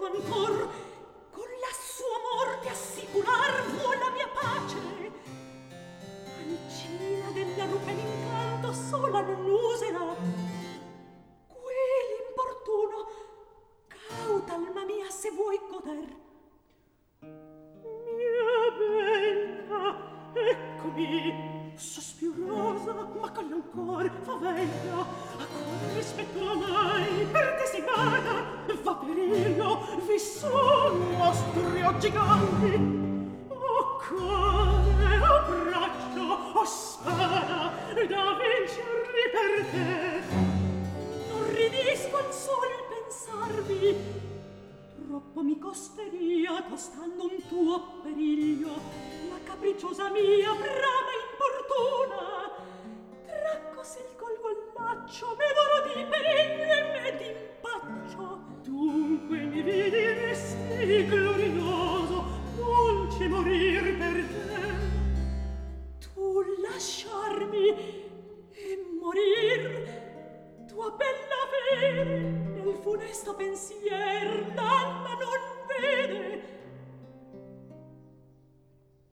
ancor, con la sua morte assicurar vuol la mia pace. Ancina della rupe l'incanto sola non userà. Quell'importuno, cauta alma mia, se vuoi goder. Mia bella, eccomi, sospirosa, ma coglie ancor, favella, a cuore rispetto mai, per te si vada, va perillo, vi sono mostri o giganti. O cuore, o braccio, o spada, da vincerli per te. Non ridisco al sol pensarvi, troppo mi costeria, costando un tuo periglio, la capricciosa mia brama importuna. Tracco se il colgo al laccio, vedo di periglio e me d'impaccio. Dunque mi vidi resti glorioso, dolce morir per te. Tu lasciarmi e morir, tua bella vere, nel funesto pensiero